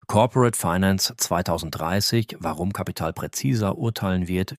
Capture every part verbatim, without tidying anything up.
Corporate Finance zwanzig dreißig, warum Kapital präziser urteilen wird.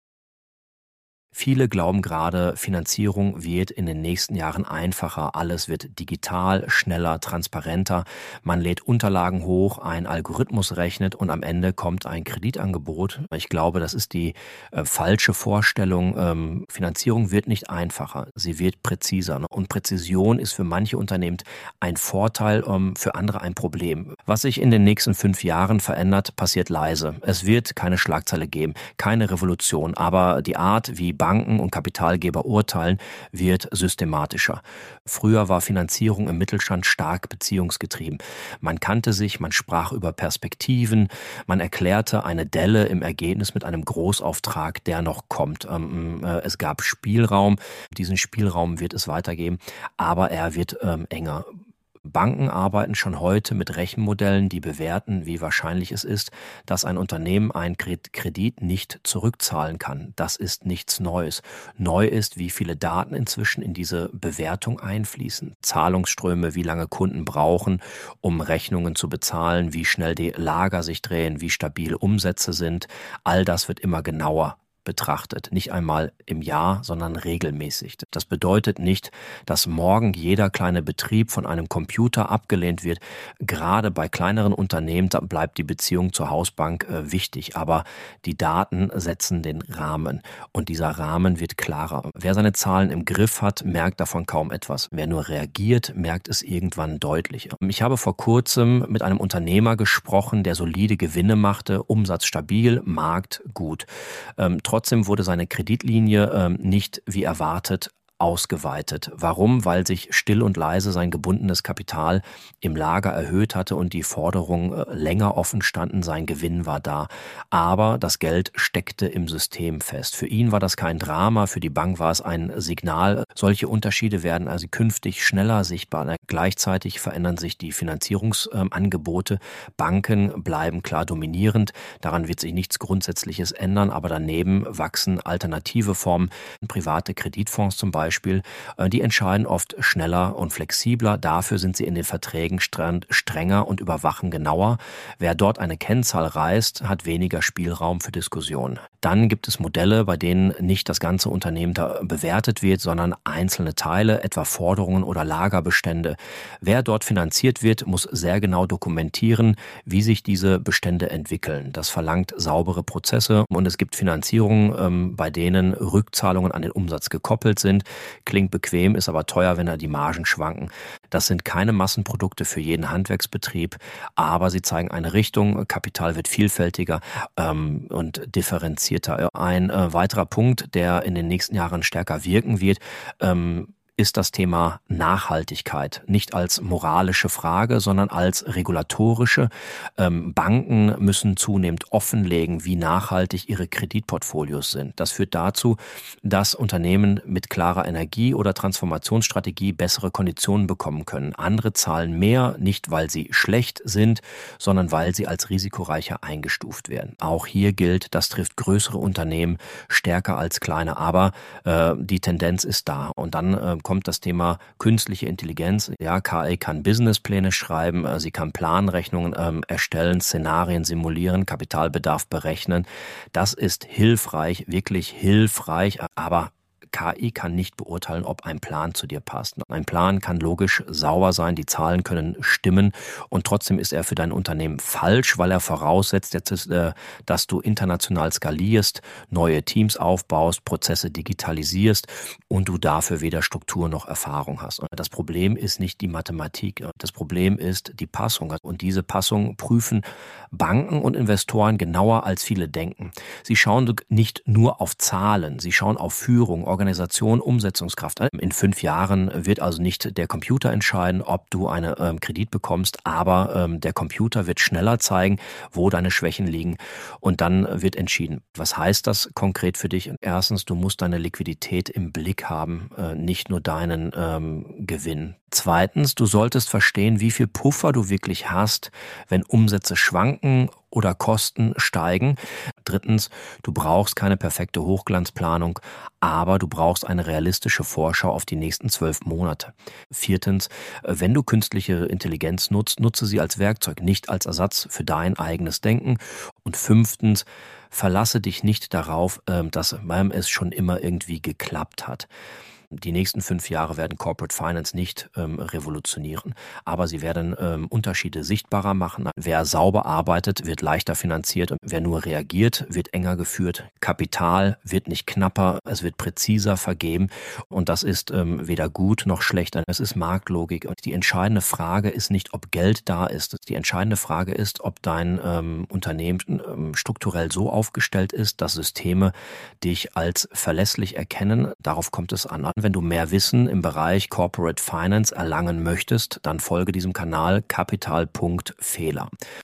Viele glauben gerade, Finanzierung wird in den nächsten Jahren einfacher. Alles wird digital, schneller, transparenter. Man lädt Unterlagen hoch, ein Algorithmus rechnet und am Ende kommt ein Kreditangebot. Ich glaube, das ist die äh, falsche Vorstellung. Ähm, Finanzierung wird nicht einfacher, sie wird präziser. Ne? Und Präzision ist für manche Unternehmen ein Vorteil, ähm, für andere ein Problem. Was sich in den nächsten fünf Jahren verändert, passiert leise. Es wird keine Schlagzeile geben, keine Revolution, aber die Art, wie Banken und Kapitalgeber urteilen, wird systematischer. Früher war Finanzierung im Mittelstand stark beziehungsgetrieben. Man kannte sich, man sprach über Perspektiven, man erklärte eine Delle im Ergebnis mit einem Großauftrag, der noch kommt. Ähm, äh, es gab Spielraum, diesen Spielraum wird es weitergeben, aber er wird ähm, enger. Banken arbeiten schon heute mit Rechenmodellen, die bewerten, wie wahrscheinlich es ist, dass ein Unternehmen einen Kredit nicht zurückzahlen kann. Das ist nichts Neues. Neu ist, wie viele Daten inzwischen in diese Bewertung einfließen. Zahlungsströme, wie lange Kunden brauchen, um Rechnungen zu bezahlen, wie schnell die Lager sich drehen, wie stabil Umsätze sind. All das wird immer genauer betrachtet. Nicht einmal im Jahr, sondern regelmäßig. Das bedeutet nicht, dass morgen jeder kleine Betrieb von einem Computer abgelehnt wird. Gerade bei kleineren Unternehmen bleibt die Beziehung zur Hausbank äh, wichtig. Aber die Daten setzen den Rahmen. Und dieser Rahmen wird klarer. Wer seine Zahlen im Griff hat, merkt davon kaum etwas. Wer nur reagiert, merkt es irgendwann deutlich. Ich habe vor kurzem mit einem Unternehmer gesprochen, der solide Gewinne machte, Umsatz stabil, Markt gut. Ähm, Trotzdem wurde seine Kreditlinie ähm, nicht wie erwartet ausgeweitet. Warum? Weil sich still und leise sein gebundenes Kapital im Lager erhöht hatte und die Forderungen äh, länger offen standen, sein Gewinn war da. Aber das Geld steckte im System fest. Für ihn war das kein Drama, für die Bank war es ein Signal. Solche Unterschiede werden also künftig schneller sichtbar. Gleichzeitig verändern sich die Finanzierungsangebote. Banken bleiben klar dominierend. Daran wird sich nichts Grundsätzliches ändern, aber daneben wachsen alternative Formen, private Kreditfonds zum Beispiel. Beispiel, die entscheiden oft schneller und flexibler. Dafür sind sie in den Verträgen strenger und überwachen genauer. Wer dort eine Kennzahl reißt, hat weniger Spielraum für Diskussionen. Dann gibt es Modelle, bei denen nicht das ganze Unternehmen da bewertet wird, sondern einzelne Teile, etwa Forderungen oder Lagerbestände. Wer dort finanziert wird, muss sehr genau dokumentieren, wie sich diese Bestände entwickeln. Das verlangt saubere Prozesse und es gibt Finanzierungen, bei denen Rückzahlungen an den Umsatz gekoppelt sind. Klingt bequem, ist aber teuer, wenn da die Margen schwanken. Das sind keine Massenprodukte für jeden Handwerksbetrieb, aber sie zeigen eine Richtung. Kapital wird vielfältiger ähm, und differenzierter. Ein äh, weiterer Punkt, der in den nächsten Jahren stärker wirken wird, ähm, ist das Thema Nachhaltigkeit. Nicht als moralische Frage, sondern als regulatorische. Ähm, Banken müssen zunehmend offenlegen, wie nachhaltig ihre Kreditportfolios sind. Das führt dazu, dass Unternehmen mit klarer Energie- oder Transformationsstrategie bessere Konditionen bekommen können. Andere zahlen mehr, nicht weil sie schlecht sind, sondern weil sie als risikoreicher eingestuft werden. Auch hier gilt, das trifft größere Unternehmen stärker als kleine, aber äh, die Tendenz ist da. Und dann äh, kommt das Thema künstliche Intelligenz. Ja, K I kann Businesspläne schreiben, sie kann Planrechnungen ähm, erstellen, Szenarien simulieren, Kapitalbedarf berechnen. Das ist hilfreich, wirklich hilfreich, aber K I kann nicht beurteilen, ob ein Plan zu dir passt. Ein Plan kann logisch sauber sein, die Zahlen können stimmen und trotzdem ist er für dein Unternehmen falsch, weil er voraussetzt, dass du international skalierst, neue Teams aufbaust, Prozesse digitalisierst und du dafür weder Struktur noch Erfahrung hast. Das Problem ist nicht die Mathematik, das Problem ist die Passung. Und diese Passung prüfen Banken und Investoren genauer, als viele denken. Sie schauen nicht nur auf Zahlen, sie schauen auf Führung, Organisation, Organisation, Umsetzungskraft. In fünf Jahren wird also nicht der Computer entscheiden, ob du einen ähm, Kredit bekommst, aber ähm, der Computer wird schneller zeigen, wo deine Schwächen liegen und dann wird entschieden. Was heißt das konkret für dich? Erstens, du musst deine Liquidität im Blick haben, äh, nicht nur deinen ähm, Gewinn. Zweitens, du solltest verstehen, wie viel Puffer du wirklich hast, wenn Umsätze schwanken oder Kosten steigen. Drittens, du brauchst keine perfekte Hochglanzplanung, aber du brauchst eine realistische Vorschau auf die nächsten zwölf Monate. Viertens, wenn du künstliche Intelligenz nutzt, nutze sie als Werkzeug, nicht als Ersatz für dein eigenes Denken. Und fünftens, verlasse dich nicht darauf, dass es schon immer irgendwie geklappt hat. Die nächsten fünf Jahre werden Corporate Finance nicht ähm, revolutionieren, aber sie werden ähm, Unterschiede sichtbarer machen. Wer sauber arbeitet, wird leichter finanziert. Wer nur reagiert, wird enger geführt. Kapital wird nicht knapper, es wird präziser vergeben. Und das ist ähm, weder gut noch schlecht. Es ist Marktlogik. Und die entscheidende Frage ist nicht, ob Geld da ist. Die entscheidende Frage ist, ob dein ähm, Unternehmen ähm, strukturell so aufgestellt ist, dass Systeme dich als verlässlich erkennen. Darauf kommt es an. Wenn du mehr Wissen im Bereich Corporate Finance erlangen möchtest, dann folge diesem Kanal kapital punkt fehler.